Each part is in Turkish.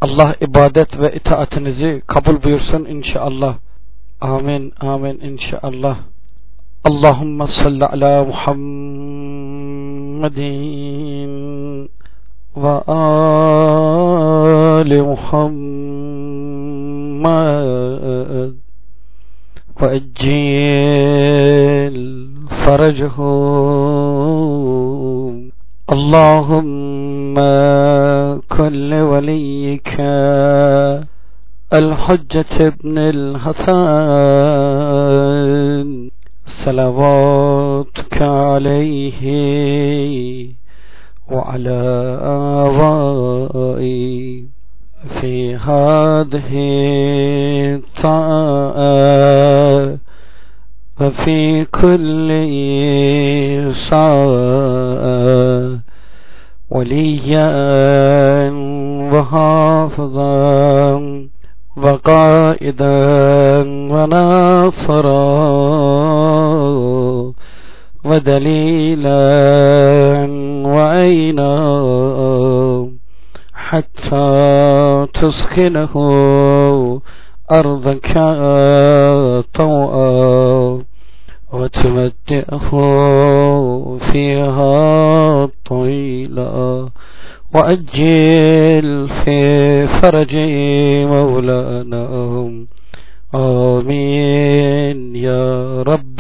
Allah ibadet ve itaatinizi kabul buyursun inşallah. Amin, amin inşallah. Allahümme salli ala Muhammedin ve ali Muhammed ve eccil faracahum. Allahümme kulli veliyyike الحجة ابن الحسن صلواتك عليه وعلى آبائه في هذه الطاعة وفي كل ساعة وليا وحافظا وقائدا وناصرا ودليلا وعينا حتى تسكنه أرضك طوعا وتمتعه فيها طويلا وأجل في فرج مولانا آمين يا رب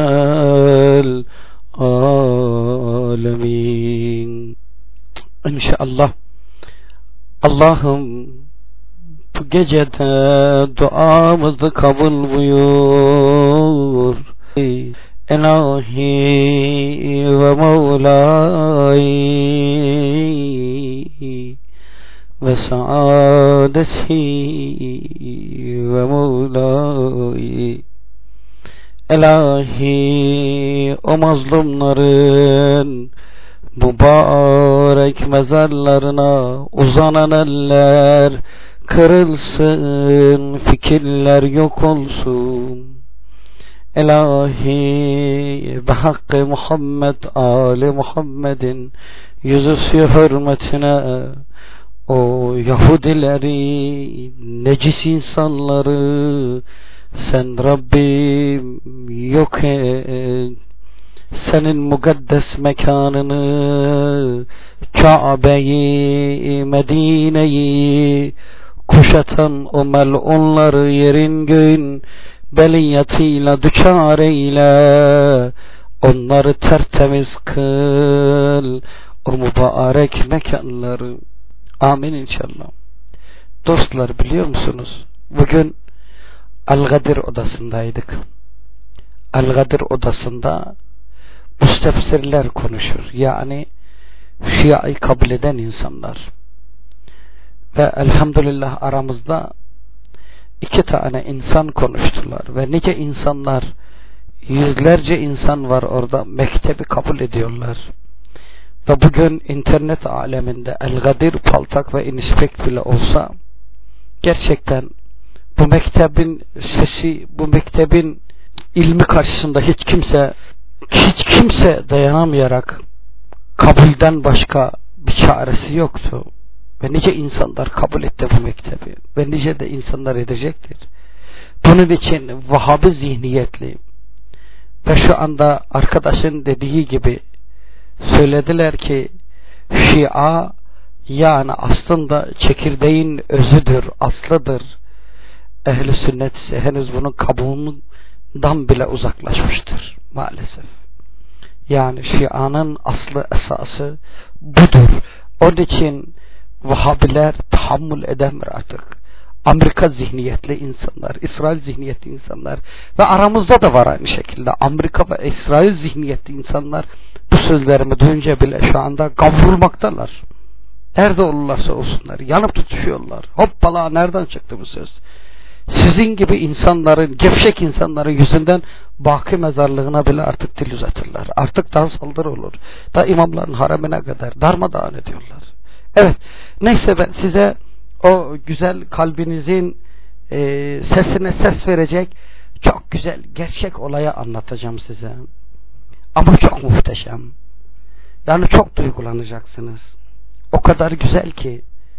العالمين. İnşallah Allah'ım bu gecede duamızı kabul buyur. İlahi ve Mevlâi ve saadeti ve Mevlâi. İlahi o mazlumların mübarek mezarlarına uzanan eller kırılsın, fikirler yok olsun. İlahi ve hakkı Muhammed Ali Muhammed'in yüzüsü hürmetine o Yahudileri, necis insanları sen Rabbim yok et. Senin mukaddes mekanını, Kabe'yi, Medine'yi kuşatan o melunları yerin göğün beliyatıyla düçar eyle, onları tertemiz kıl, o mübarek mekanları. Amin inşallah. Dostlar, biliyor musunuz? Bugün Al-Gadir odasındaydık. Al-Gadir odasında müstefsirler konuşur. Yani Şia'yı kabul eden insanlar. Ve elhamdülillah aramızda 2 tane insan konuştular. Ve nice insanlar, yüzlerce insan var orada, mektebi kabul ediyorlar. Ve bugün internet aleminde El-Gadir, Paltak ve İnispek bile olsa gerçekten bu mektebin sesi, bu mektebin ilmi karşısında hiç kimse dayanamayarak kabulden başka bir çaresi yoktu. Ve nice insanlar kabul etti bu mektebi. Ve nice de insanlar edecektir. Bunun için Vahabi zihniyetli ve şu anda arkadaşın dediği gibi söylediler ki Şia yani aslında çekirdeğin özüdür, aslıdır. Ehl-i sünnet ise henüz bunun kabuğundan bile uzaklaşmıştır maalesef. Yani Şia'nın aslı esası budur. Onun için Vahabiler tahammül edemir artık. Amerika zihniyetli insanlar, İsrail zihniyetli insanlar ve aramızda da var aynı şekilde Amerika ve İsrail zihniyetli insanlar bu sözlerimi duyunca bile şu anda kavrulmaktalar. Nerede olurlarsa olsunlar, yanıp tutuşuyorlar. Hoppala, nereden çıktı bu söz? Sizin gibi insanların, gevşek insanların yüzünden Baki mezarlığına bile artık dil uzatırlar. Artık daha saldırı olur. Da imamların haremine kadar darmadağın ediyorlar. Evet, neyse ben size o güzel kalbinizin sesine ses verecek çok güzel, gerçek olayı anlatacağım size. Ama çok muhteşem. Yani çok duygulanacaksınız. O kadar güzel ki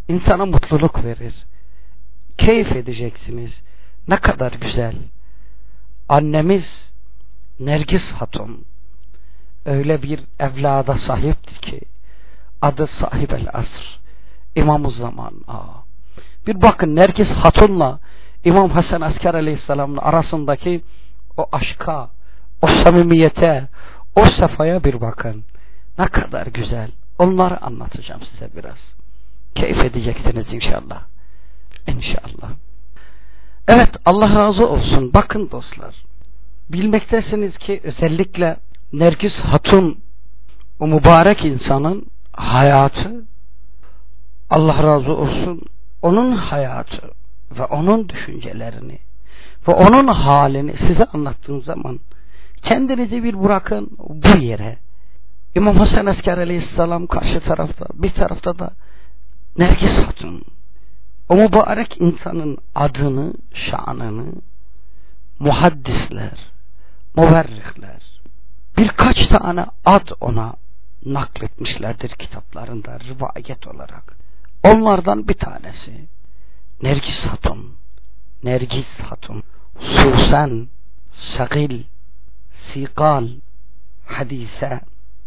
insana mutluluk verir. Keyif edeceksiniz. Ne kadar güzel. Annemiz Nergis Hatun öyle bir evlada sahiptir ki adı Sahibel Asr, İmam-ı Zaman. Bir bakın Nergis Hatun'la İmam Hasan Asker Aleyhisselam'ın arasındaki o aşka, o samimiyete, o sefaya bir bakın. Ne kadar güzel. Onları anlatacağım size biraz. Keyif edeceksiniz inşallah. İnşallah. Evet, Allah razı olsun. Bakın dostlar, bilmektesiniz ki özellikle Nergis Hatun, o mübarek insanın hayatı, Allah razı olsun, onun hayatı ve onun düşüncelerini ve onun halini size anlattığım zaman kendinizi bir bırakın bu yere. İmam Hasan Asker Aleyhisselam karşı tarafta, bir tarafta da Nergis Hatun. O mübarek insanın adını, şanını muhaddisler, müverrihler birkaç tane ad ona nakletmişlerdir kitaplarında rivayet olarak. Onlardan bir tanesi Nergis Hatun, Nergis Hatun, Susan, Sagil, Sikal, Hadise,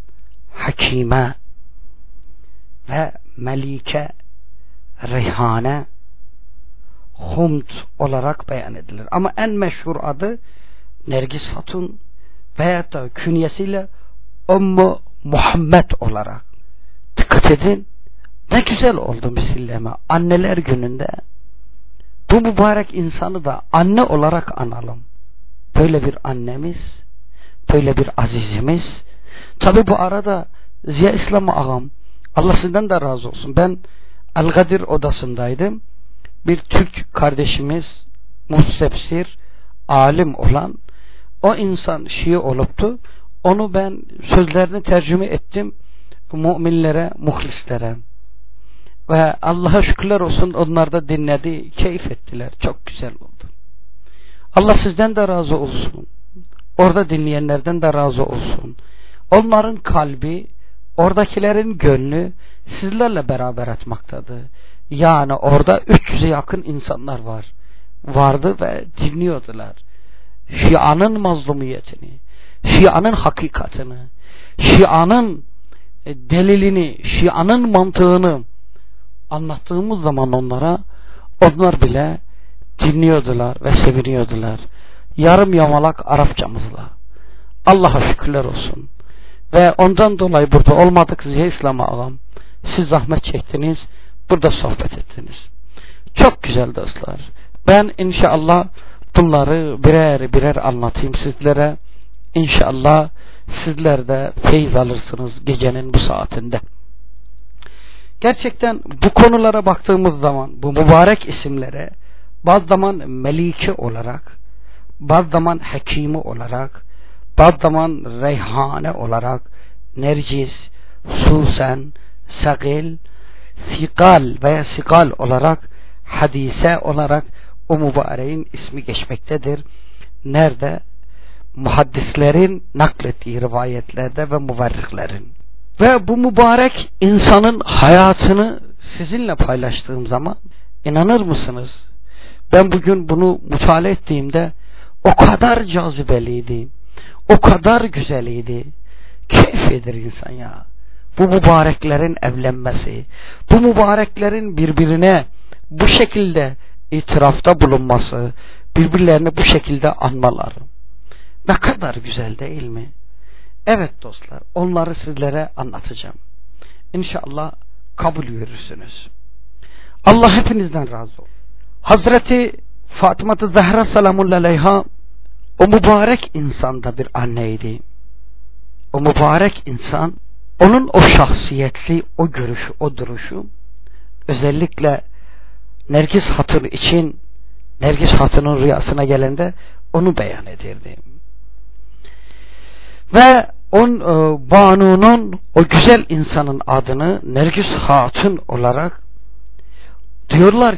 Hakime ve Melike, Reyhane, Humd olarak beyan edilir. Ama en meşhur adı Nergis Hatun veya da künyesiyle Ümmü Muhammed olarak. Dikkat edin, ne güzel oldu misilleme. Anneler gününde bu mübarek insanı da anne olarak analım. Böyle bir annemiz, böyle bir azizimiz. Tabi bu arada Ziya İslam ağam, Allah sizden de razı olsun. Ben Al-Gadir odasındaydım. Bir Türk kardeşimiz, muhsefsir, alim olan o insan Şii oluptu. Onu ben sözlerini tercüme ettim müminlere, muhlislere. Ve Allah'a şükürler olsun, onlar da dinledi, keyif ettiler. Çok güzel oldu. Allah sizden de razı olsun. Orada dinleyenlerden de razı olsun. Onların kalbi, oradakilerin gönlü sizlerle beraber etmektedir. Yani orada 300'e yakın insanlar vardı ve dinliyordular. Şia'nın mazlumiyetini, Şia'nın hakikatini, Şia'nın delilini, Şia'nın mantığını anlattığımız zaman onlara, onlar bile dinliyordular ve seviniyordular. Yarım yamalak Arapçamızla. Allah'a şükürler olsun. Ve ondan dolayı burada olmadık Ziya İslam ağam. Siz zahmet çektiniz, burada sohbet ettiniz. Çok güzel dostlar. Ben inşallah bunları birer birer anlatayım sizlere. İnşallah sizler de feyiz alırsınız gecenin bu saatinde. Gerçekten bu konulara baktığımız zaman, bu mübarek isimlere bazı zaman Melike olarak, bazı zaman Hakimi olarak, bazı zaman Reyhane olarak, Nergis, Susan, Sagil, Sikal veya Sikal olarak, Hadise olarak o mübareğin ismi geçmektedir. Nerede? Muhaddislerin naklettiği rivayetlerde ve müverrihlerin. Ve bu mübarek insanın hayatını sizinle paylaştığım zaman inanır mısınız? Ben bugün bunu mutala ettiğimde o kadar cazibeliydi, o kadar güzeliydi. Keyif eder insan ya. Bu mübareklerin evlenmesi, bu mübareklerin birbirine bu şekilde itirafta bulunması, birbirlerini bu şekilde anmaları. Ne kadar güzel değil mi? Evet dostlar, onları sizlere anlatacağım. İnşallah kabul görürsünüz. Allah hepinizden razı olsun. Hazreti Fatıma-ı Zehra selamullahi aleyha o mübarek insanda bir anneydi. O mübarek insan, onun o şahsiyetli, o görüşü, o duruşu özellikle Nergis Hatun için, Nergis Hatun'un rüyasına gelende onu beyan edirdi. Ve Banu'nun, o güzel insanın adını Nergis Hatun olarak diyorlar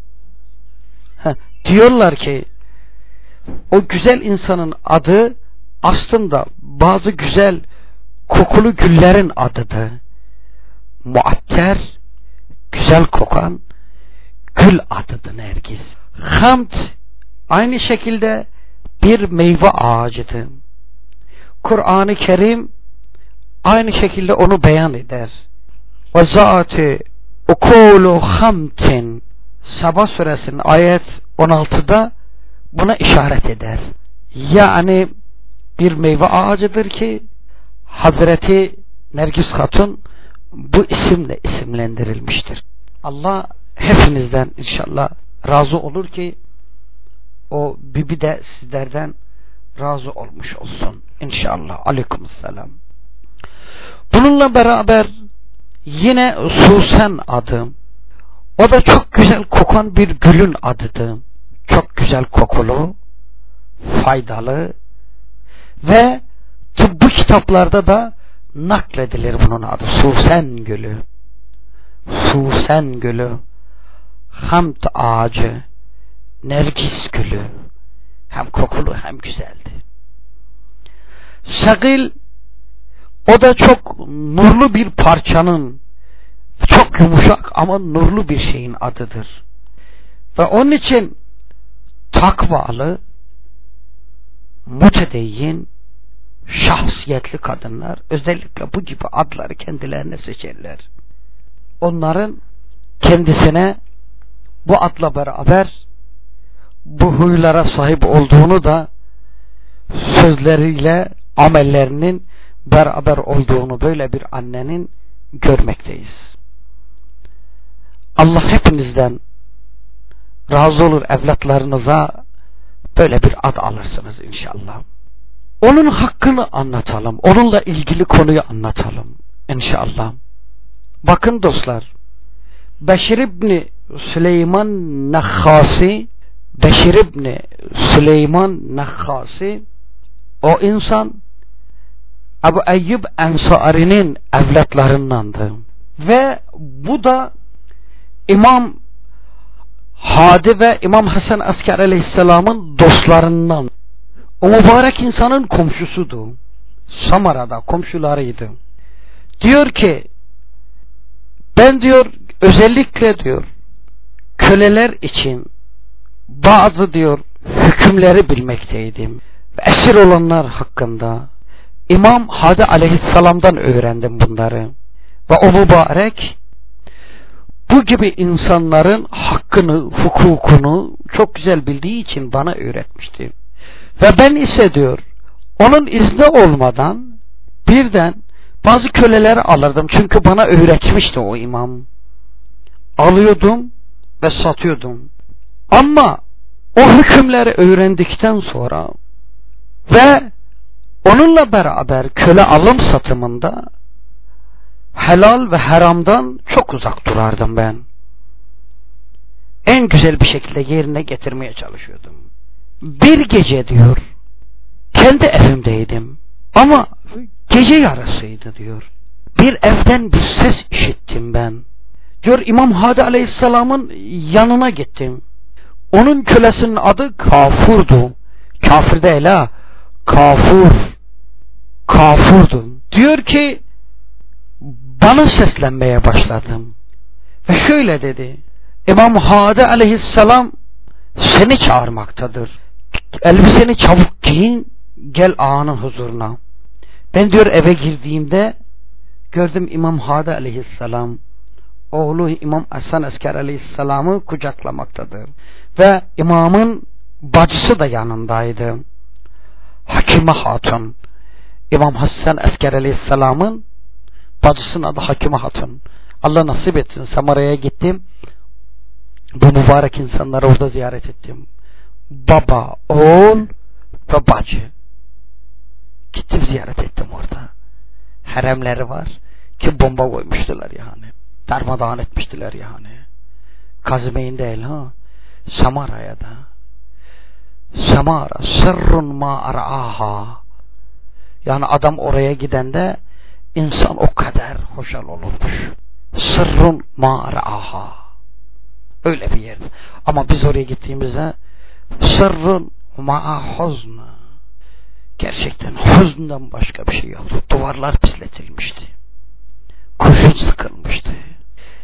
ki o güzel insanın adı aslında bazı güzel kokulu güllerin adıdır. Muatter, güzel kokan gül adıdır Nergis. Hamd aynı şekilde bir meyve ağacıdır. Kur'an-ı Kerim aynı şekilde onu beyan eder. Ve zâti ukûlu hamtin, Sabah suresinin ayet 16'da buna işaret eder. Yani bir meyve ağacıdır ki Hazreti Nergis Hatun bu isimle isimlendirilmiştir. Allah hepinizden inşallah razı olur ki o bibi de sizlerden razı olmuş olsun inşallah. Aleykümselam. Bununla beraber yine Susen adı, o da çok güzel kokan bir gülün adıdır. Çok güzel kokulu, faydalı ve tıbbi kitaplarda da nakledilir bunun adı. Susen gülü. Susen gülü, hamd ağacı, Nergis gülü. Hem kokulu hem güzeldi. Sagil, o da çok nurlu bir parçanın, çok yumuşak ama nurlu bir şeyin adıdır. Ve onun için takvalı, mütedeyyin, şahsiyetli kadınlar özellikle bu gibi adları kendilerine seçerler. Onların kendisine bu adla beraber bu huylara sahip olduğunu da sözleriyle amellerinin beraber olduğunu böyle bir annenin görmekteyiz. Allah hepinizden razı olur, evlatlarınıza böyle bir ad alırsınız inşallah. Onun hakkını anlatalım. Onunla ilgili konuyu anlatalım inşallah. Bakın dostlar, Beşir İbni Süleyman Nakhasi, Beşir İbni Süleyman Nakhasi, o insan Ebu Eyyub Ensari'nin evlatlarındandı. Ve bu da İmam Hadi ve İmam Hasan Asker Aleyhisselam'ın dostlarından. O mübarek insanın komşusudu. Samara'da komşularıydı. Diyor ki, ben diyor özellikle diyor köleler için bazı diyor hükümleri bilmekteydim. Esir olanlar hakkında İmam Hadi Aleyhisselam'dan öğrendim bunları. Ve o mübarek bu gibi insanların hakkını, hukukunu çok güzel bildiği için bana öğretmişti. Ve ben ise diyor onun izni olmadan birden bazı köleleri alırdım. Çünkü bana öğretmişti o imam. Alıyordum ve satıyordum. Ama o hükümleri öğrendikten sonra ve onunla beraber köle alım satımında helal ve haramdan çok uzak durardım ben. En güzel bir şekilde yerine getirmeye çalışıyordum. Bir gece diyor kendi evimdeydim ama gece yarısıydı diyor. Bir evden bir ses işittim ben. Diyor İmam Hadi Aleyhisselam'ın yanına gittim. Onun kölesinin adı Kafur'du. Kafir değil ha. Kafur. Kafur'du. Diyor ki bana seslenmeye başladım. Ve şöyle dedi. İmam Hadi Aleyhisselam seni çağırmaktadır. Elbiseni çabuk giyin, gel ağanın huzuruna. Ben diyor eve girdiğimde gördüm İmam Hadi Aleyhisselam oğlu İmam Hasan Asker Aleyhisselam'ı kucaklamaktadır. Ve imamın bacısı da yanındaydı. Hakime Hatun. İmam Hasan Asker Aleyhisselam'ın bacısının adı Hakime Hatun. Allah nasip etsin, Samara'ya gittim. Bu mübarek insanları orada ziyaret ettim. Baba, oğul ve bacı. Gittim ziyaret ettim orada. Haremleri var ki bomba koymuştular yani. Darmadağın etmiştiler yani. Kazmeyin değil ha. Samara'ya da. Samara sırrun ma araha. Yani adam oraya gidende insan o kadar hoşal olurmuş. Sırrun ma araha. Öyle bir yer. Ama biz oraya gittiğimizde sırrun ma huzn. Gerçekten hüzünden başka bir şey yoktu. Duvarlar pisletilmişti. Kurşun sıkılmıştı. O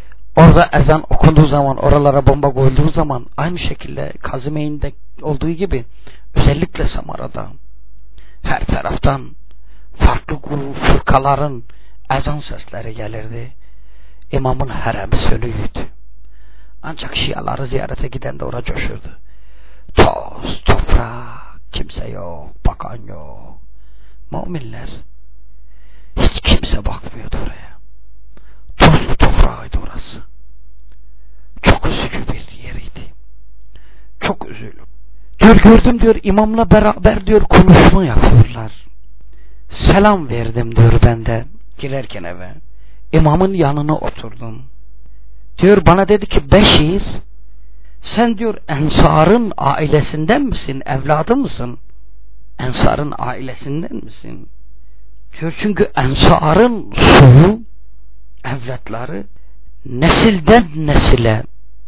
orada ezan okunduğu zaman, oralara bomba koyulduğu zaman, aynı şekilde Kazımeyn'de olduğu gibi özellikle Samara'da her taraftan farklı fırkaların ezan sesleri gelirdi. İmamın haremi sönüydü. Ancak Şiaları ziyarete giden de oraya coşurdu. Toz, toprak, kimse yok, bakan yok. Müminler, hiç kimse bakmıyordu oraya. Tozlu toprağıydı orası. Çok üzücü bir yeriydi. Çok üzüldüm. Gördüm diyor, imamla beraber diyor konuşma yapıyorlar. Selam verdim diyor ben de girerken eve. İmamın yanına oturdum. Diyor bana dedi ki Beşir, sen diyor Ensar'ın ailesinden misin? Evladı mısın? Ensar'ın ailesinden misin? Diyor çünkü Ensar'ın soyu, evlatları nesilden nesile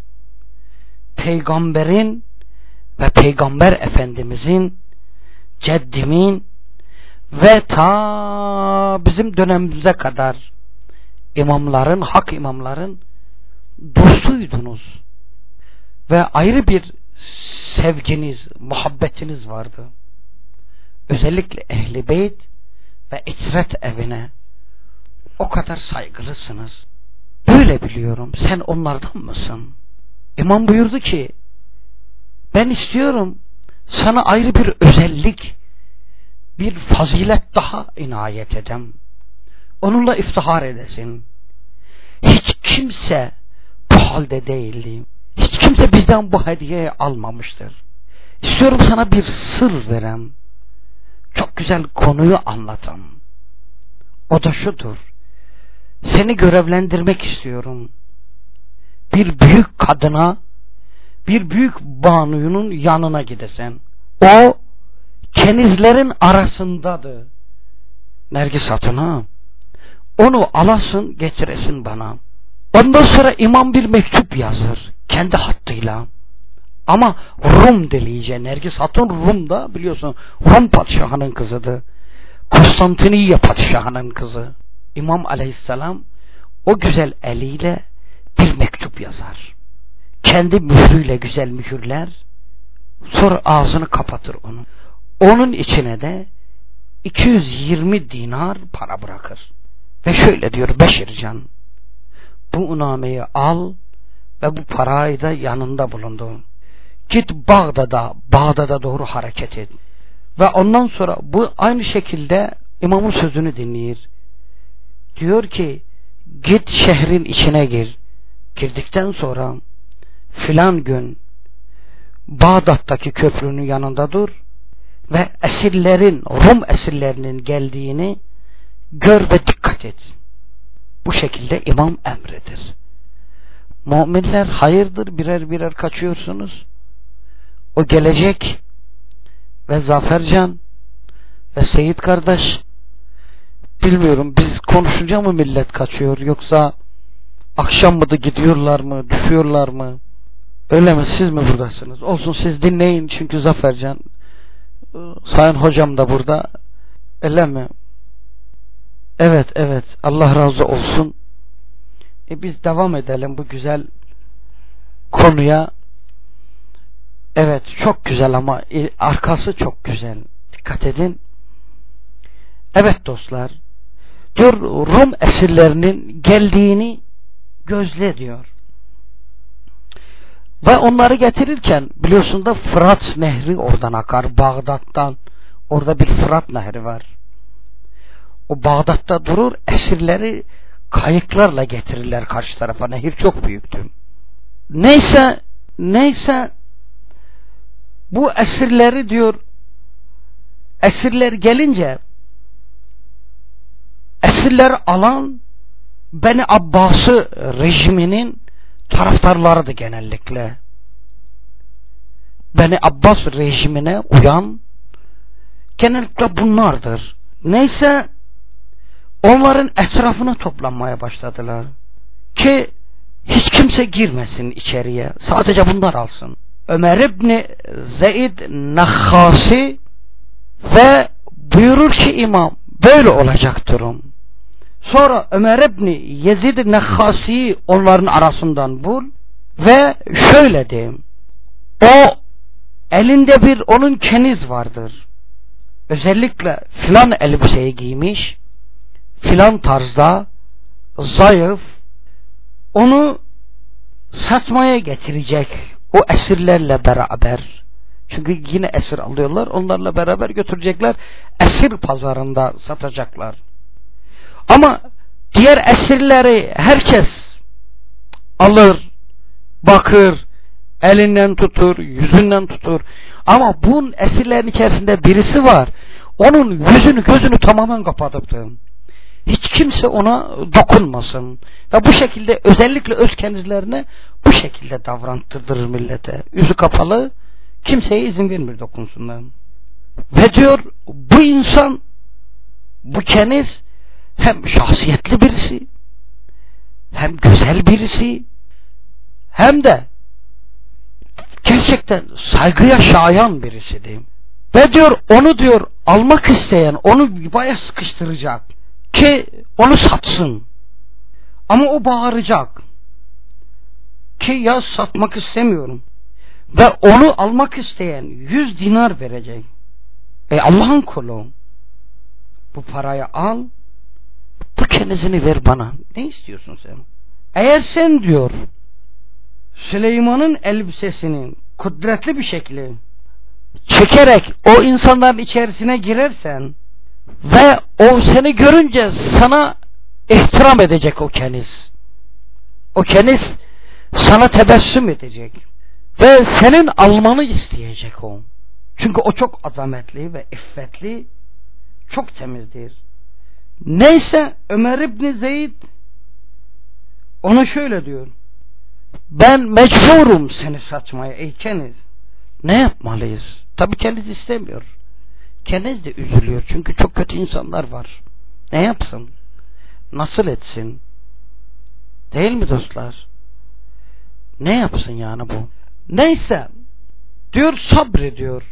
peygamberin ve peygamber efendimizin, ceddimin ve ta bizim dönemimize kadar imamların, hak imamların dostuydunuz. Ve ayrı bir sevginiz, muhabbetiniz vardı. Özellikle Ehl-i Beyt ve İtret evine o kadar saygılısınız. Böyle biliyorum. Sen onlardan mısın? İmam buyurdu ki ben istiyorum sana ayrı bir özellik, bir fazilet daha inayet edem. Onunla iftihar edesin. Hiç kimse bu halde değildi. Hiç kimse bizden bu hediyeyi almamıştır. İstiyorum sana bir sır verem. Çok güzel konuyu anlatam. O da şudur. Seni görevlendirmek istiyorum. Bir büyük kadına, bir büyük banuyunun yanına gidesen. O kenizlerin arasındadır. Nergis Hatun'a. Onu alasın, getiresin bana. Ondan sonra imam bir mektup yazır. Kendi hattıyla. Ama Rum diliyle. Nergis Hatun Rum'da biliyorsun. Rum padişahının kızıdır. Konstantiniye padişahının kızı. İmam Aleyhisselam o güzel eliyle bir mektup yazar. Kendi mührüyle güzel mühürler. Sonra ağzını kapatır onun. Onun içine de 220 dinar para bırakır. Ve şöyle diyor Beşircan, bu nameyi al ve bu parayı da yanında bulundur. Git Bağdat'a doğru hareket et. Ve ondan sonra bu aynı şekilde imamın sözünü dinleyir. Diyor ki git şehrin içine gir. Girdikten sonra filan gün Bağdat'taki köprünün yanında dur ve esirlerin, Rum esirlerinin geldiğini gör ve dikkat et. Bu şekilde imam emredir. Müminler hayırdır, birer birer kaçıyorsunuz. O gelecek ve Zafercan ve Seyit kardeş, bilmiyorum biz konuşunca mı millet kaçıyor, yoksa akşam mı da gidiyorlar mı, düşüyorlar mı? Öyle mi? Siz mi buradasınız? Olsun, siz dinleyin çünkü Zafercan, Sayın hocam da burada. Öyle mi? Evet, Allah razı olsun. Biz devam edelim bu güzel konuya. Evet, çok güzel ama arkası çok güzel. Dikkat edin. Evet dostlar, diyor Rum esirlerinin geldiğini gözle diyor. Ve onları getirirken biliyorsun da Fırat Nehri oradan akar, Bağdat'tan. Orada bir Fırat Nehri var. O Bağdat'ta durur, esirleri kayıklarla getirirler karşı tarafa. Nehir çok büyüktü. Neyse bu esirleri diyor, esirler gelince esirleri alan Beni Abbas'ı rejiminin taraftarlarıdır genellikle. Beni Abbas rejimine uyan genellikle bunlardır. Neyse onların etrafına toplanmaya başladılar ki hiç kimse girmesin içeriye, sadece bunlar alsın. Ömer İbni Zeyd Nakhasi ve buyurur ki imam, böyle olacak durum. Sonra Ömer İbni Yezid Nekhasi'yi onların arasından bul ve şöyle de, o elinde bir onun keniz vardır. Özellikle filan elbiseyi giymiş, filan tarzda, zayıf, onu satmaya getirecek o esirlerle beraber. Çünkü yine esir alıyorlar, onlarla beraber götürecekler, esir pazarında satacaklar. Ama diğer esirleri herkes alır, bakır, elinden tutur, yüzünden tutur. Ama bunun esirlerin içerisinde birisi var, onun yüzünü gözünü tamamen kapatıptı. Hiç kimse ona dokunmasın. Ve bu şekilde özellikle öz kendilerine bu şekilde davranttırır millete. Yüzü kapalı, kimseye izin vermiyor dokunsunlar. Ve diyor bu insan, bu keniz hem şahsiyetli birisi, hem güzel birisi, hem de gerçekten saygıya şayan birisidir. Ve diyor onu diyor almak isteyen onu bayağı sıkıştıracak ki onu satsın. Ama o bağıracak ki ya satmak istemiyorum. Ve onu almak isteyen 100 dinar verecek. Allah'ın kulu, bu parayı al, bu kenizini ver bana. Ne istiyorsun sen? Eğer sen diyor Süleyman'ın elbisesini kudretli bir şekilde çekerek o insanların içerisine girersen ve o seni görünce sana ihtiram edecek o keniz. O keniz sana tebessüm edecek ve senin almanı isteyecek o. Çünkü o çok azametli ve iffetli, çok temizdir. Neyse Ömer İbni Zeyd ona şöyle diyor: ben mecburum seni satmaya ey keniz. Ne yapmalıyız? Tabii keniz istemiyor. Keniz de üzülüyor çünkü çok kötü insanlar var. Ne yapsın? Nasıl etsin? Değil mi dostlar? Ne yapsın yani bu? Neyse diyor, sabrediyor.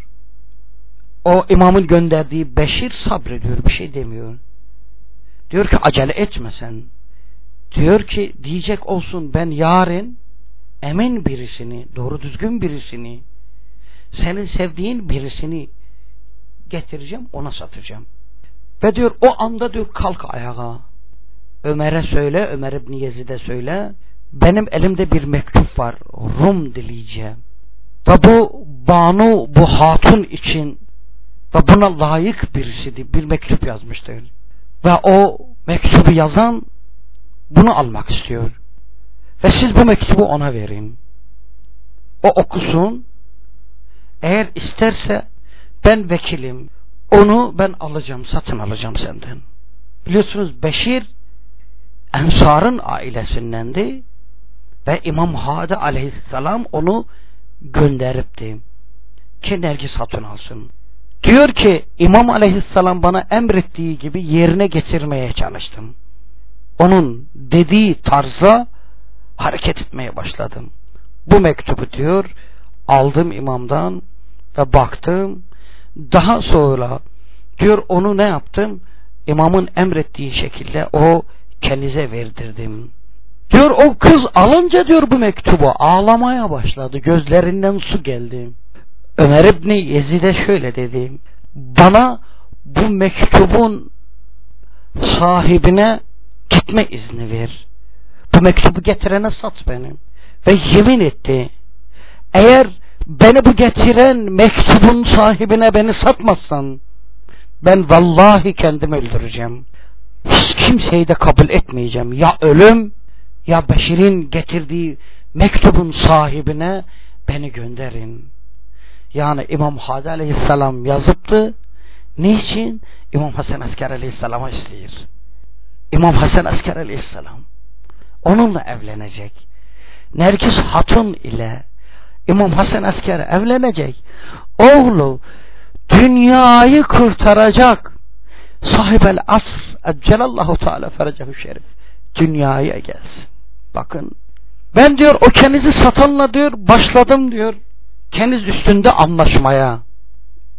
O imamın gönderdiği Beşir sabrediyor, bir şey demiyor. Diyor ki acele etme sen. Diyor ki diyecek olsun ben yarın emin birisini, doğru düzgün birisini, senin sevdiğin birisini getireceğim, ona satacağım. Ve diyor o anda diyor kalk ayağa. Ömer'e söyle, Ömer İbni Yezid'e söyle, benim elimde bir mektup var Rum dilice. Ve bu Banu, bu hatun için ve buna layık birisidir, bir mektup yazmıştır. Ve o mektubu yazan bunu almak istiyor. Ve siz bu mektubu ona verin. O okusun. Eğer isterse ben vekilim. Onu ben alacağım, satın alacağım senden. Biliyorsunuz Beşir Ensar'ın ailesindendi ve İmam Hadi aleyhisselam onu gönderipti ki Nergis satın alsın. Diyor ki İmam aleyhisselam bana emrettiği gibi yerine getirmeye çalıştım. Onun dediği tarza hareket etmeye başladım. Bu mektubu diyor aldım imamdan ve baktım. Daha sonra diyor onu ne yaptım? İmamın emrettiği şekilde o kenize verdirdim. Diyor o kız alınca diyor bu mektubu ağlamaya başladı. Gözlerinden su geldi. Ömer İbni Yezid'e şöyle dedi: bana bu mektubun sahibine gitme izni ver. Bu mektubu getirene sat beni. Ve yemin etti: eğer beni bu getiren mektubun sahibine beni satmazsan ben vallahi kendimi öldüreceğim. Hiç kimseyi de kabul etmeyeceğim. Ya ölüm ya Beşir'in getirdiği mektubun sahibine beni gönderin. Yani İmam Hadi aleyhisselam yazıptı. Niçin? İmam Hasan Asker aleyhisselama istiyor. İmam Hasan Asker aleyhisselam onunla evlenecek. Nergis Hatun ile İmam Hasan Asker evlenecek. Oğlu dünyayı kurtaracak sahibel asr eccelallahu teala ferecehu şerif dünyaya gelsin. Bakın ben diyor o kenizi satanla diyor başladım diyor keniz üstünde anlaşmaya.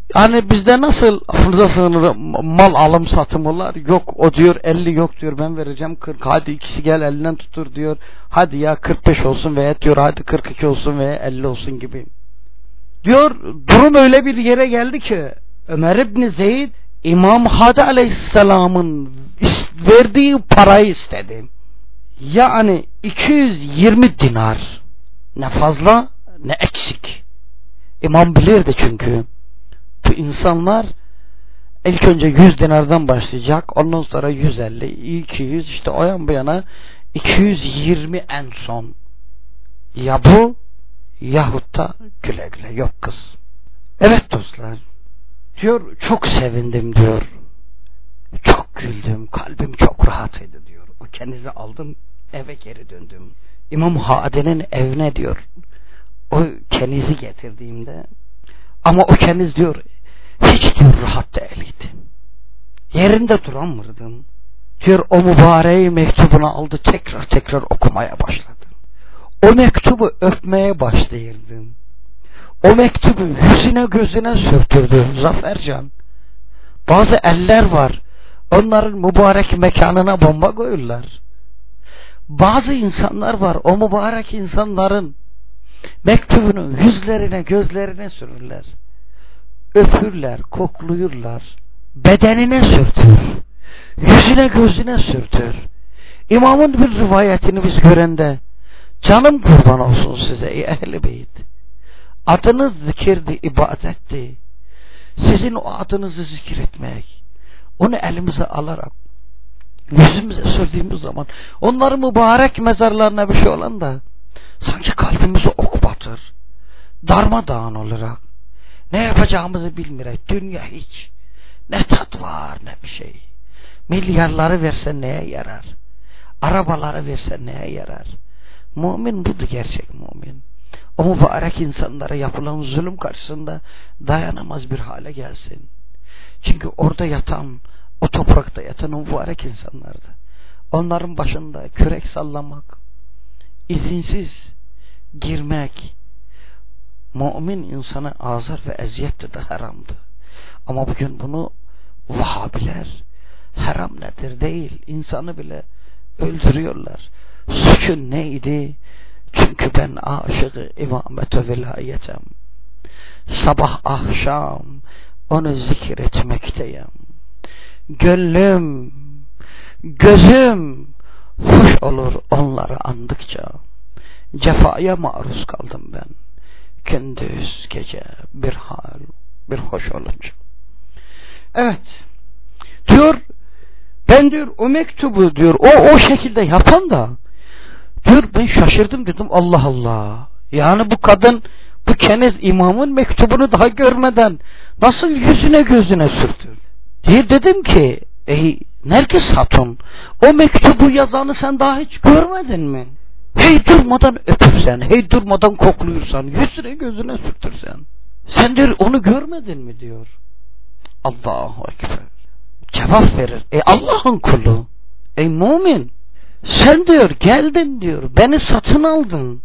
Yani bizde nasıl fırza sınırı mal alım satımlar yok, o diyor 50 yok diyor, ben vereceğim 40, hadi ikisi gel elinden tutur diyor, hadi ya 45 olsun veya diyor hadi 42 olsun veya 50 olsun gibi. Diyor durum öyle bir yere geldi ki Ömer İbni Zeyd İmam Hadi Aleyhisselam'ın verdiği parayı istedi. Yani 220 dinar, ne fazla ne eksik. İmam bilirdi çünkü bu insanlar ilk önce 100 dinardan başlayacak, ondan sonra 150, 200, işte o yan bu yana 220 en son. Ya bu yahut da güle güle, yok kız. Evet dostlar, diyor çok sevindim diyor, çok güldüm, kalbim çok rahatıydı diyor. O kenizi aldım, eve geri döndüm. İmam Hadi'nin evine diyor o kenizi getirdiğimde, ama o keniz diyor hiç diyor rahat değildi, yerinde duramırdım diyor. O mübareği mektubunu aldı, tekrar okumaya başladı. O mektubu öpmeye başlayırdım. O mektubu yüzüne gözüne sürtürdü Zafercan. Bazı eller var, onların mübarek mekanına bomba koyurlar. Bazı insanlar var, o mübarek insanların mektubunu yüzlerine gözlerine sürürler. Öpürler, kokluyurlar. Bedenine sürtür. Yüzüne gözüne sürtür. İmamın bir rivayetini biz görende, canım kurban olsun size ey ehl-i beyt, adınız zikirdi, ibadetti. Sizin o adınızı zikir etmek, onu elimize alarak yüzümüze sürdüğümüz zaman, onların mübarek mezarlarına bir şey olan da sanki kalbimize ok batır, darmadağın olarak ne yapacağımızı bilmiyoruz. Dünya hiç, ne tat var ne bir şey. Milyarları versen neye yarar? Arabaları versen neye yarar? Mümin budur, gerçek mümin. O mübarek insanlara yapılan zulüm karşısında dayanamaz bir hale gelsin. Çünkü orada yatan, o toprakta yatan o mübarek insanlardı. Onların başında kürek sallamak, izinsiz girmek mümin insana azar ve eziyetti de haramdı. Ama bugün bunu Vahabiler haram nedir değil, insanı bile öldürüyorlar. Suçun neydi? Çünkü ben aşık-ı imamete vilayetem, sabah akşam onu zikretmekteyim. Gönlüm, gözüm hoş olur onları andıkça. Cefaya maruz kaldım ben, gündüz gece bir hal, bir hoş olunca. Evet diyor, ben diyor o mektubu diyor o şekilde yapan da diyor, ben şaşırdım, dedim Allah Allah, yani bu kadın bu keniz imamın mektubunu daha görmeden nasıl yüzüne gözüne sürtür diye. Dedim ki ey Nergis Hatun, o mektubu yazanı sen daha hiç görmedin mi? Hey durmadan öpürsen, hey durmadan kokluyursan, yüzüne gözüne sürtürsen, sen diyor onu görmedin mi diyor. Allahu Ekber. Cevap verir, ey Allah'ın kulu, ey mümin, sen diyor geldin diyor, beni satın aldın.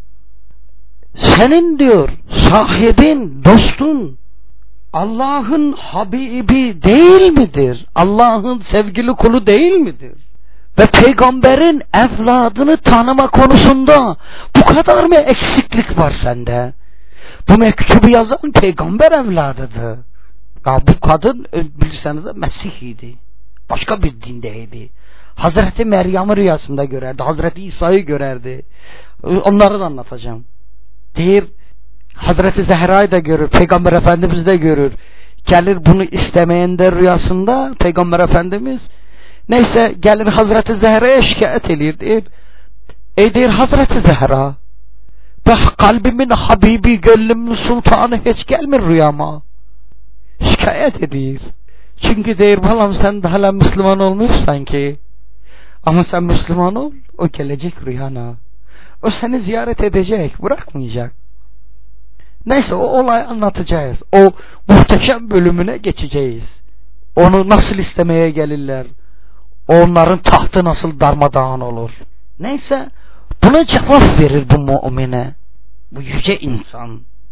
Senin diyor sahibin, dostun Allah'ın Habibi değil midir? Allah'ın sevgili kulu değil midir? Ve peygamberin evladını tanıma konusunda bu kadar mı eksiklik var sende? Bu mektubu yazan peygamber evladıdır. Ya bu kadın bilirseniz de Mesih'iydi. Başka bir dindeydi. Hazreti Meryem'i rüyasında görerdi. Hazreti İsa'yı görerdi. Onları da anlatacağım. Değil, Hazreti Zehra'yı da görür. Peygamber Efendimiz de görür. Gelir bunu istemeyen de rüyasında Peygamber Efendimiz. Neyse gelir Hazreti Zehra'ya şikayet edir. Ey der Hazreti Zehra, kalbimin Habibi, gönlümün sultanı hiç gelmir rüyama. Şikayet edir. Çünkü der balam sen de hala Müslüman olmuşsan ki. Ama sen Müslüman ol, o gelecek rüyana. O seni ziyaret edecek, bırakmayacak. Neyse o olayı anlatacağız. O muhteşem bölümüne geçeceğiz. Onu nasıl istemeye gelirler. Onların tahtı nasıl darmadağın olur. Neyse buna cevap verir bu mümine. Bu yüce insan.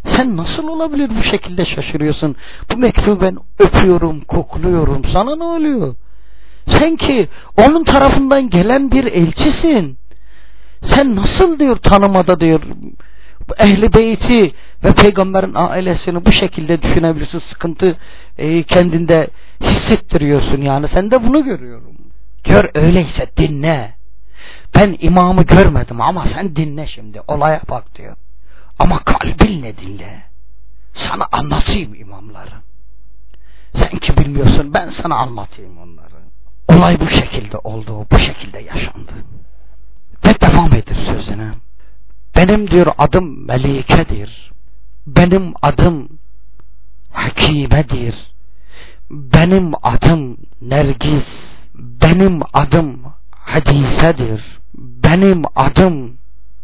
Sen nasıl olabilir bu şekilde şaşırıyorsun? Bu mektubu ben öpüyorum, kokluyorum. Sana ne oluyor? Sen ki onun tarafından gelen bir elçisin. Sen nasıl diyor tanımada diyor Ehl-i Beyti ve peygamberin ailesini bu şekilde düşünebilirsin, sıkıntı kendinde hissettiriyorsun yani. Sen de bunu görüyorum. Diyor öyleyse dinle. Ben imamı görmedim ama sen dinle şimdi, olaya bak diyor. Ama kalbinle dinle. Sana anlatayım imamları. Sen ki bilmiyorsun, ben sana anlatayım onları. Olay bu şekilde oldu, bu şekilde yaşandı. Ve devam edir sözüne. Benim diyor adım Melike'dir. Benim adım Hakime'dir. Benim adım Nergis. Benim adım Hadise'dir. Benim adım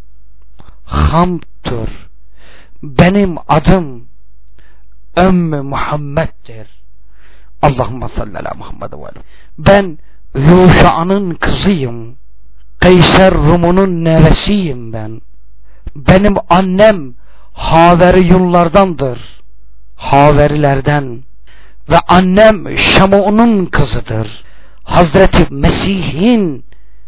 Hamd'tur. Benim adım Ümmü Muhammed'dir. Allahümme salli ala Muhammed ve ben Yuşa'nın kızıyım. Kayser Rum'unun nevesiyim ben. Benim annem Haveriyunlardandır. Haverilerden. Ve annem Şamu'nun kızıdır. Hazreti Mesih'in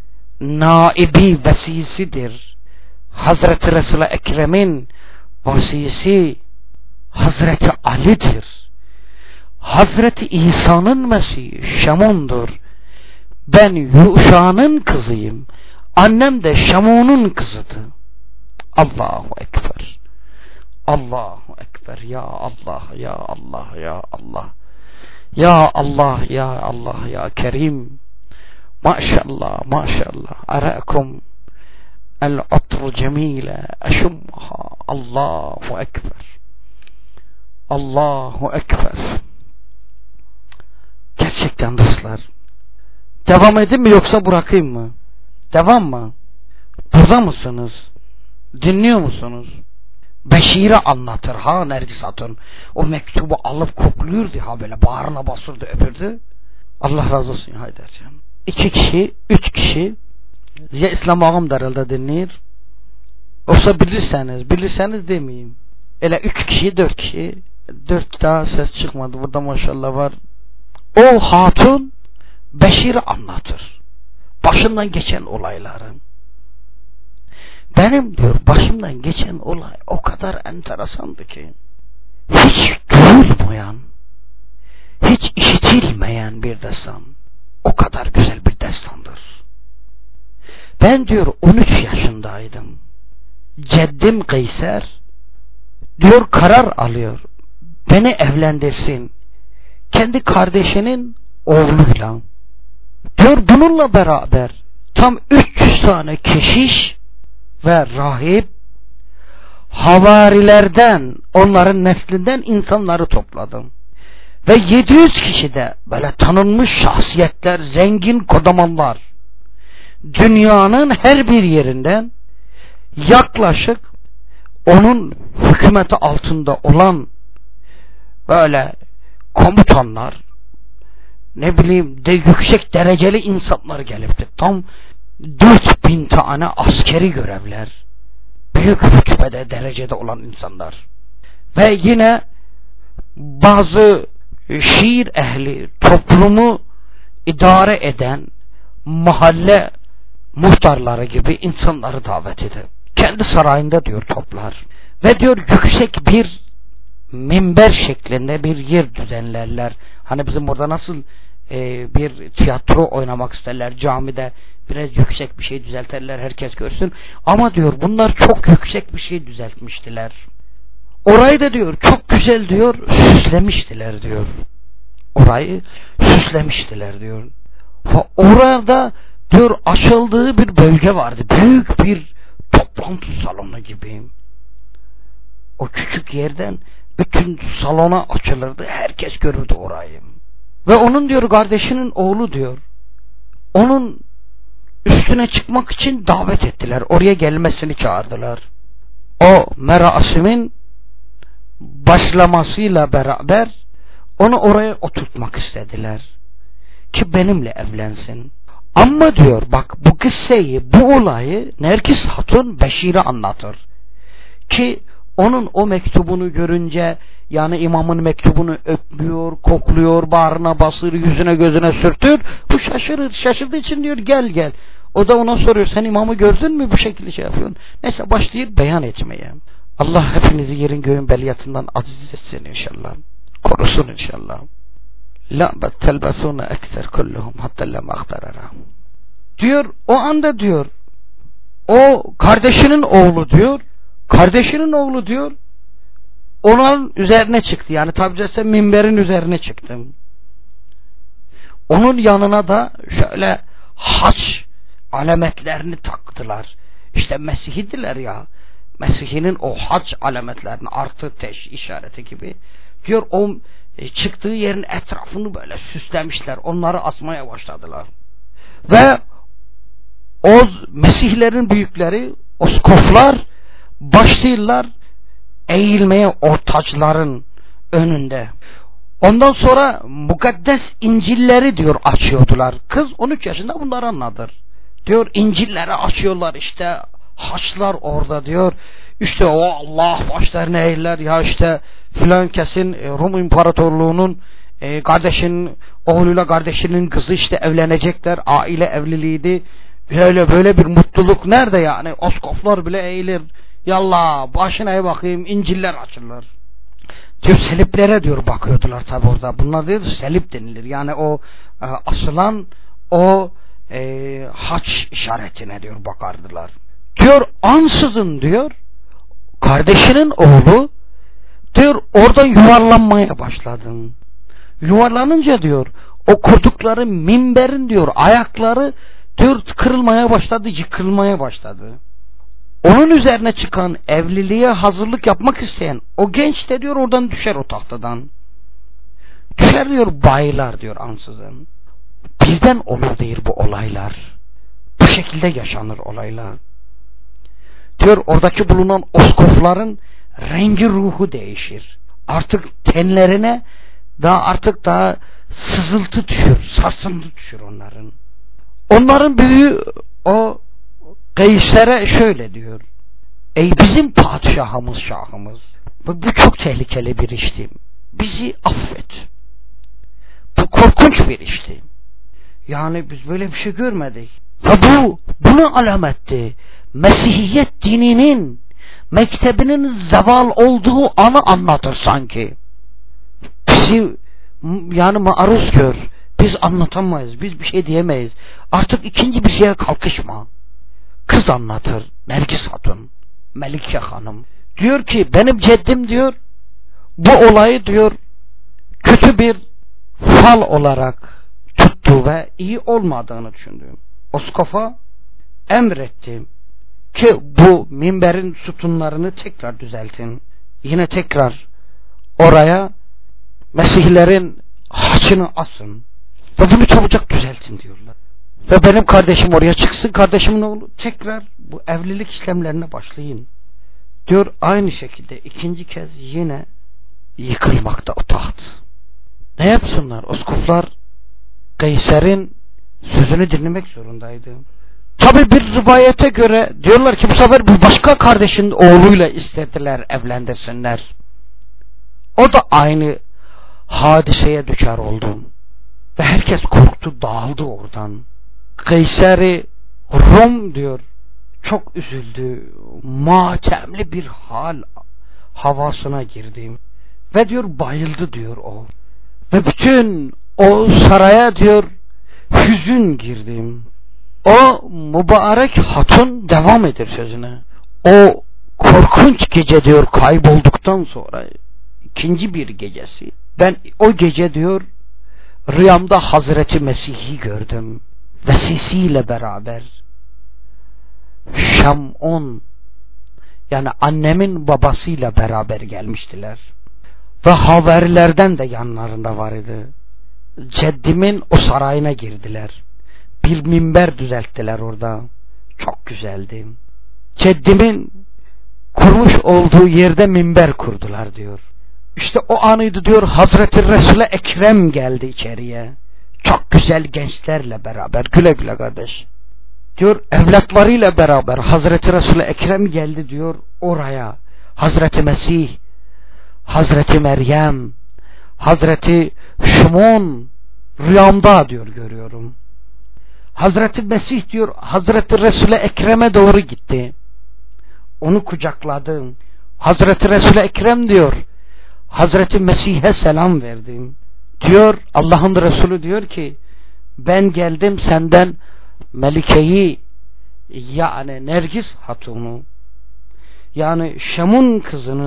naibi vesisidir. Hazreti Resul-i Ekrem'in vasisi Hazreti Ali'dir. Hazreti İsa'nın Mesih'i Şamun'dur. Ben Yuşa'nın kızıyım. Annem de Şamun'un kızıdır. Allahu Ekber. Allahu Ekber. Ya Allah, ya Allah, ya Allah. Ya Allah, ya Allah, ya Kerim. Maşallah, maşallah. Arakum el-atru cemile eşumha. Allahu Ekber. Allahu Ekber. Gerçekten dostlar. Devam edeyim mi yoksa bırakayım mı? Devam mı? Burada mısınız? Dinliyor musunuz? Beşir'i anlatır ha Nergis Hatun. O mektubu alıp kokluyordu ha, böyle bağrına basırdı, öpürdü. Allah razı olsun Haydarcan. 2 kişi, 3 kişi ya İslam ağam darılda dinleyir. Yoksa bilirseniz demeyeyim. Öyle 3 kişi, 4 kişi. 4 daha ses çıkmadı. Burada maşallah var. O hatun Beşir'i anlatır. Başından geçen olayları. Benim diyor başımdan geçen olay o kadar enteresandı ki hiç duyulmayan, hiç işitilmeyen bir destan. O kadar güzel bir destandır. Ben diyor 13 yaşındaydım. Ceddim Kayser diyor karar alıyor. Beni evlendirsin. Kendi kardeşinin oğluyla. Diyor bununla beraber tam 300 tane keşiş ve rahip havarilerden, onların neslinden insanları topladım. Ve 700 kişi de böyle tanınmış şahsiyetler, zengin kodamanlar, dünyanın her bir yerinden yaklaşık onun hükümeti altında olan böyle komutanlar, ne bileyim de yüksek dereceli insanlar gelipti. Tam 4000 tane askeri görevler, büyük rütbede, derecede olan insanlar ve yine bazı şiir ehli, toplumu idare eden mahalle muhtarları gibi insanları davet eder. Kendi sarayında diyor toplar ve diyor yüksek bir minber şeklinde bir yer düzenlerler. Hani bizim burada nasıl bir tiyatro oynamak isterler, camide biraz yüksek bir şey düzeltirler, herkes görsün. Ama diyor bunlar çok yüksek bir şey düzeltmiştiler. Orayı da diyor çok güzel diyor süslemiştiler diyor. Orayı süslemiştiler diyor. Ve orada diyor açıldığı bir bölge vardı. Büyük bir toplantı salonu gibi. O küçük yerden bütün salona açılırdı. Herkes görürdü orayı. Ve onun diyor kardeşinin oğlu diyor. Onun üstüne çıkmak için davet ettiler. Oraya gelmesini çağırdılar. O merasimin başlamasıyla beraber onu oraya oturtmak istediler. Ki benimle evlensin. Ama diyor bak bu kısseyi, bu olayı Nergis Hatun Beşir'e anlatır. Ki Onun o mektubunu görünce, yani imamın mektubunu öpüyor, kokluyor, bağrına basır, yüzüne gözüne sürtür. Bu şaşırır. Şaşırdığı için diyor gel. O da ona soruyor, sen imamı gördün mü, bu şekilde şey yapıyorsun. Neyse başlayıp beyan etmeye. Allah hepinizi yerin göğün beliyatından aziz etsin inşallah. Korusun inşallah. La telbasuna ekser kulluhum hatta la maqtarara. Diyor o anda diyor o kardeşinin oğlu diyor onun üzerine çıktı, yani tabi caizse minberin üzerine çıktım. Onun yanına da şöyle haç alametlerini taktılar. İşte Mesih'idiler ya. Mesih'inin o hac alametlerini, artı teş işareti gibi. Diyor o çıktığı yerin etrafını böyle süslemişler. Onları asmaya başladılar. Ve o Mesihlerin büyükleri, oskoflar başlıyorlar eğilmeye o tacların önünde. Ondan sonra mukaddes İncil'leri diyor açıyordular. Kız 13 yaşında bunları anladır. Diyor İncil'leri açıyorlar, işte haçlar orada diyor. İşte o Allah başlarına eğiler ya, işte filan kesin Rum İmparatorluğu'nun kardeşinin oğluyla kardeşinin kızı işte evlenecekler. Aile evliliğiydi. Böyle bir mutluluk nerede yani? Oskoflar bile eğilir. Yallah başına bakayım, İncil'ler açılır. Diyor seliplere diyor bakıyordular tabi orada. Bunlar diyor selip denilir. Yani o asılan o haç işaretine diyor bakardılar. Diyor ansızın diyor kardeşinin oğlu diyor oradan yuvarlanmaya başladım. Yuvarlanınca diyor o kurdukları minberin diyor ayakları diyor kırılmaya başladı, yıkılmaya başladı. Onun üzerine çıkan, evliliğe hazırlık yapmak isteyen o genç de diyor oradan düşer o tahtadan. Düşer diyor, bayılar diyor ansızın. Birden olur değil bu olaylar. Bu şekilde yaşanır olaylar. Diyor oradaki bulunan oskofların rengi, ruhu değişir. Artık tenlerine artık daha sızıltı düşür, sarsıntı düşür onların. Onların büyüğü o Kayser'e şöyle diyor. Ey bizim padişahımız, şahımız, bu çok tehlikeli bir işti. Bizi affet. Bu korkunç bir işti. Yani biz böyle bir şey görmedik. Ve bunu alametti. Mesihiyet dininin mektebinin zeval olduğu anı anlatır sanki. Bizi yani maruz gör. Biz anlatamayız. Biz bir şey diyemeyiz. Artık ikinci bir şeye kalkışma. Kız anlatır. Nergis Hatun. Melike Hanım. Diyor ki benim ceddim diyor bu olayı diyor kötü bir fal olarak tuttu ve iyi olmadığını düşündüm. Oskof'a emrettim ki bu minberin sütunlarını tekrar düzeltin. Yine tekrar oraya Mesihlerin haçını asın ve bunu çabucak düzeltin diyorlar. Ve benim kardeşim oraya çıksın, kardeşimin oğlu tekrar bu evlilik işlemlerine başlayın. Diyor aynı şekilde ikinci kez yine yıkılmakta o taht. Ne yapsınlar? Oskoflar Kayser'in sözünü dinlemek zorundaydı. Tabi bir rivayete göre diyorlar ki bu sefer bir başka kardeşin oğluyla istediler evlendirsinler. O da aynı hadiseye düçar oldu. Ve herkes korktu, dağıldı oradan. Kayser-i Rum diyor çok üzüldü, matemli bir hal havasına girdim ve diyor bayıldı diyor o ve bütün o saraya diyor hüzün girdim. O mübarek hatun devam eder sözüne. O korkunç gece diyor kaybolduktan sonra ikinci bir gecesi ben o gece diyor rüyamda Hazreti Mesih'i gördüm. Vesisiyle beraber Şam'on yani annemin babasıyla beraber gelmiştiler. Ve havarilerden de yanlarında vardı. Ceddimin o sarayına girdiler. Bir minber düzelttiler orada. Çok güzeldi. Ceddimin kurmuş olduğu yerde minber kurdular diyor. İşte o anıydı diyor Hazreti Resul-i Ekrem geldi içeriye. Çok güzel gençlerle beraber güle güle kardeş. Diyor evlatlarıyla beraber Hazreti Resul-i Ekrem geldi diyor oraya. Hazreti Mesih, Hazreti Meryem, Hazreti Şumun rüyamda diyor görüyorum. Hazreti Mesih diyor Hazreti Resul-i Ekrem'e doğru gitti. Onu kucakladım. Hazreti Resul-i Ekrem diyor Hazreti Mesih'e selam verdim. Diyor Allah'ın Resulü diyor ki ben geldim senden Melike'yi yani Nergis Hatun'u yani Şam'ın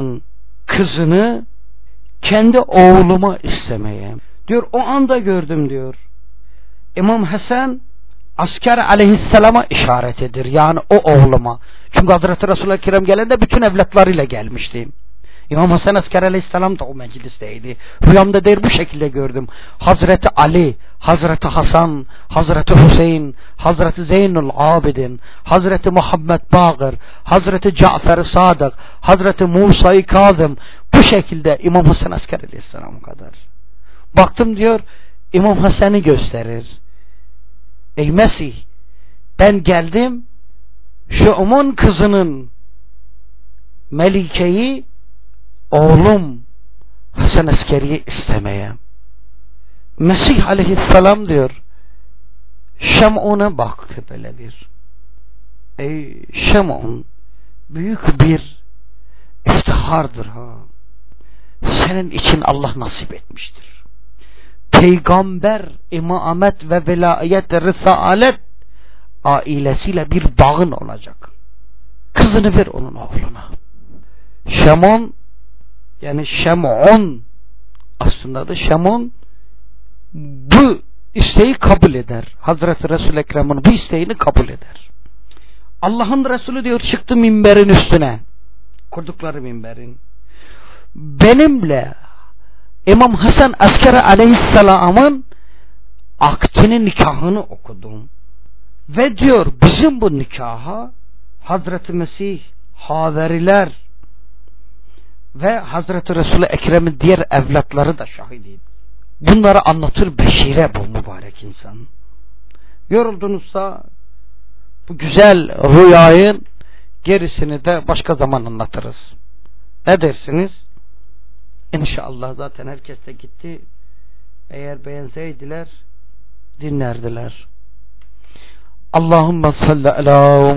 kızını kendi oğluma istemeye. Diyor o anda gördüm diyor. İmam Hasan asker aleyhisselama işaret edir. Yani o oğluma. Çünkü Hazreti Resul-i Ekrem gelende bütün evlatlarıyla gelmişti. İmam Hasan asker aleyhisselam da o meclisteydi. Rüyamda der bu şekilde gördüm. Hazreti Ali, Hazreti Hasan, Hazreti Hüseyin, Hazreti Zeynul Abidin, Hazreti Muhammed Baqir, Hazreti Cafer Sadık, Hazreti Musa-i Kazım, bu şekilde İmam Hasan asker aleyhisselam kadar. Baktım diyor İmam Hasan'ı gösterir. Ey Mesih ben geldim Şumun kızının Melike'yi oğlum Hasan askeriye istemeye. Mesih aleyhisselam diyor Şam'una baktı böyle bir. Ey Şam'un büyük bir iftihardır ha. Senin için Allah nasip etmiştir. Peygamber, imamet ve velayet, risalet ailesiyle bir bağın olacak. Kızını ver onun oğluna. Şam'un yani Şam'un aslında da Şam'un bu isteği kabul eder. Hazreti Resul-i Ekrem'in bu isteğini kabul eder. Allah'ın Resulü diyor çıktı minberin üstüne. Kurdukları minberin. Benimle İmam Hasan askeri aleyhisselamın akdini nikahını okudum. Ve diyor bizim bu nikaha Hazreti Mesih, havariler ve Hazreti Resul-i Ekrem'in diğer evlatları da şahidiydi. Bunları anlatır beşire bu mübarek insan. Yoruldunuzsa bu güzel rüyayın gerisini de başka zaman anlatırız. Ne dersiniz? İnşallah zaten herkes de gitti. Eğer beğenseydiler dinlerdiler. Allahümme salli ala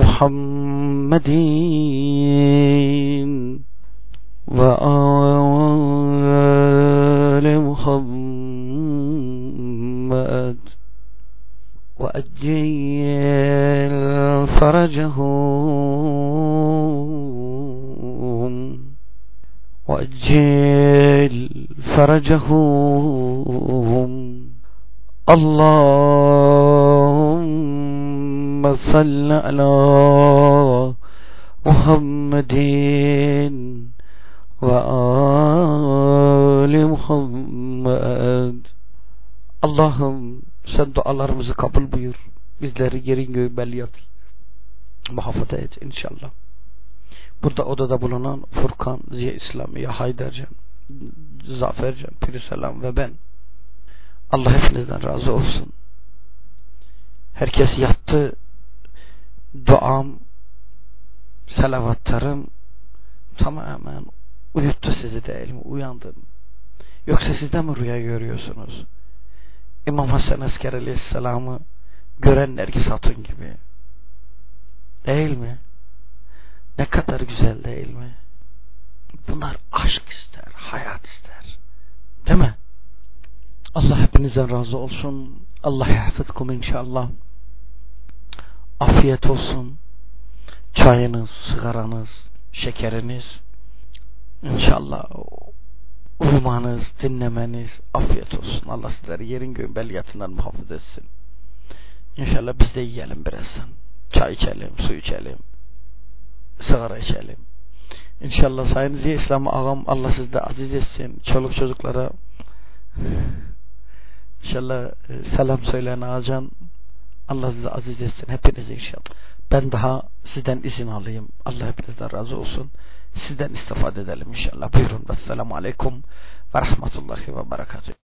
Muhammedin ve ali Muhammed ve ecil faracahum ve ecil faracahum Allahümme salli ala Muhammedin ve ali Muhammed. Allah'ım sen dualarımızı kabul buyur. Bizleri yerin göğü belliyat muhafaza et inşallah. Burada odada bulunan Furkan, Ziya İslami, Haydarcan, Zafercan, Pirselam ve ben. Allah hepinizden razı olsun. Herkes yattı. Duam, salavatlarım tamamen uyuttu sizi değil mi? Uyandın. Yoksa siz de mi rüya görüyorsunuz? İmam Hasan asker aleyhisselamı gören Nergis Hatun gibi. Değil mi? Ne kadar güzel değil mi? Bunlar aşk ister, hayat ister. Değil mi? Allah hepinizden razı olsun. Allah yahfızkum inşallah. Afiyet olsun. Çayınız, sigaranız, şekeriniz. İnşallah uyumanız, dinlemeniz afiyet olsun. Allah sizleri yerin göğün belliyatından muhafaza etsin. İnşallah biz de yiyelim birazdan. Çay içelim, su içelim, sigara içelim. İnşallah Sayın Ziya İslam ağam Allah sizde aziz etsin. Çoluk çocuklara İnşallah selam söyleyen ağacan Allah size aziz etsin. Hepinize inşallah. Ben daha sizden izin alayım. Allah hepinizden razı olsun. Sizden istifade edelim inşallah. Buyurun. Vesselamu aleyküm ve rahmetullahi ve berekatuhu.